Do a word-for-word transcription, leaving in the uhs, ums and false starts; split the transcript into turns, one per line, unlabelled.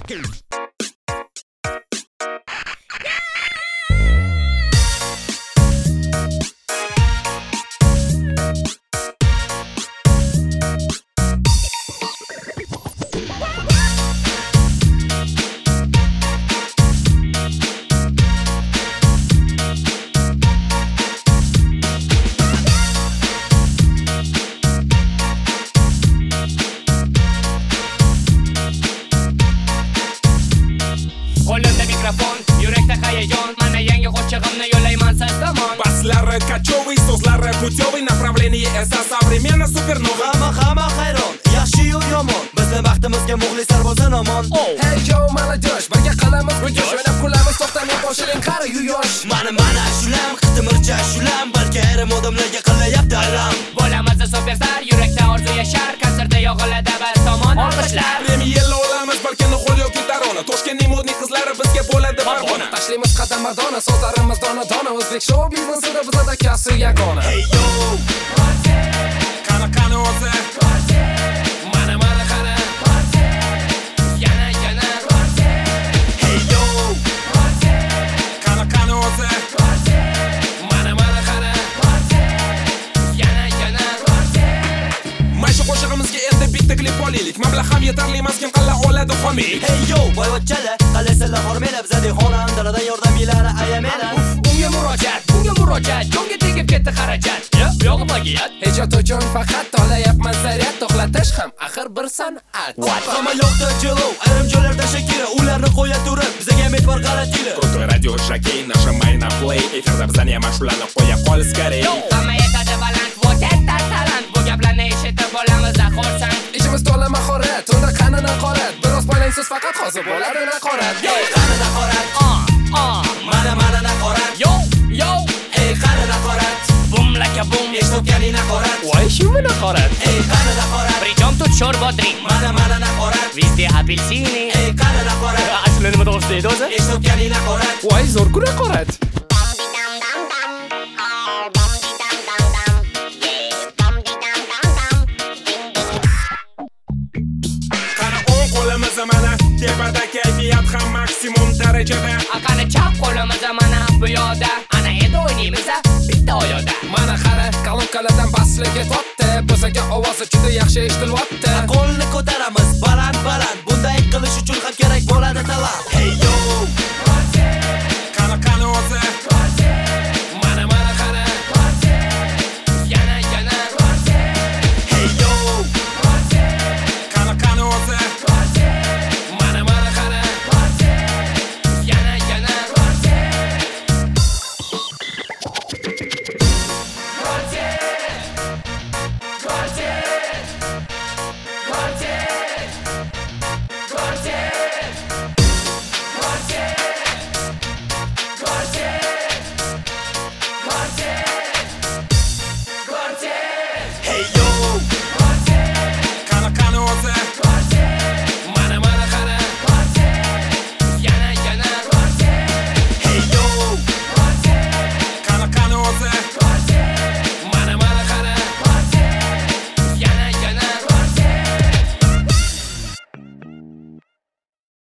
Qo'limda mikrofon, yurakda hayajon, mana yangi qo'shig'imni yo'layman siz tomon.
Baslari kachevый, so'zlari putevый, направление esa современно supernova.
Hamma hamma hayron, yaxshi-yu yomon, bizning vaqtimizga muxlislar bo'lsin omon.
Hey yo молодежь, birga qilamiz bujosh, o'ynab kulamiz, to'xtamay qo'shiling qari yu yosh.
Mana mana shulam, qitimircha shulam, balki ayrim odamlarga qilyapti alam.
Bo'lamiz superstar, yurakda orzu yashar, konsertda yog'iladi biz tomon olqishlar.
Premyerla olamiz balkini qo'l yoki tarona, Toshkentning modniy qizlari bizga bo'ladi farg'ona.
Tashlaymiz qadam mardona, so'zlarimiz dona-dona, o'zbek show biznesida bizda kasi yagona.
Hey yo,
Qani qani o'zi,
Mana mana qara,
Yana yana
hey yo,
qani qani o'zi,
mana mana qara.
yana yana
Mana shu qo'shig'imizga endi bitta klip olaylik. Mablag' ham yetarli emas, kim qala oladi homiylik.
hey yo, boyvachchalar, qalaysalar hormela bizade xonandalardan yordamilari ayamela.
Bunga murojaat, bunga murojaat, jonga tegib ketdi xarajat. Yo'q plagiat.
Ijod uchun faqat to'layapman zaryad, to'xlatish ham axir bir san'at.
Hamma yoqda jilov, ayrim joylarda shakira, ularni qo'ya turib, bizga e'tibor qaratinglar.
Крутой радио Шокей, нажимай на play. Efirda bizani mashularni qo'ya qol skорей.
Hamma yetadi baland, bu katta talant. Bu gaplarni eshitib bo'lamiz xursand.
Ishimiz to'la mahorat, unda qani naqorat. Biroz poylangsiz faqat hozir bo'ladi naqorat.
Hey, qani naqorat,
Ah, ah,
mana mana naqorat,
yo, yo,
hey qani naqorat,
bum laka bum.
eshitganing naqorat,
Voy shumi naqorat.
hey qani naqorat,
Причем тут шорбодринг?
mana mana naqorat,
Везде апельсины.
hey qani naqorat,
Aslida nima to'g'risida edi o'zi?
eshitganing naqorat.
Voy zo'r-ku naqorat.
Qani o'ng qo'limiz mana, tepada kayfiyat ham maksimum darajada.
Qani chap qo'limiz mana bu yoqda. Ana endi o'ynaymiz bitta oyoqda.
Mana qara, kolonkalardan basliga totdi. Bizga ovozi juda yaxshi eshitilyapti.
Qo'lni ko'taraman,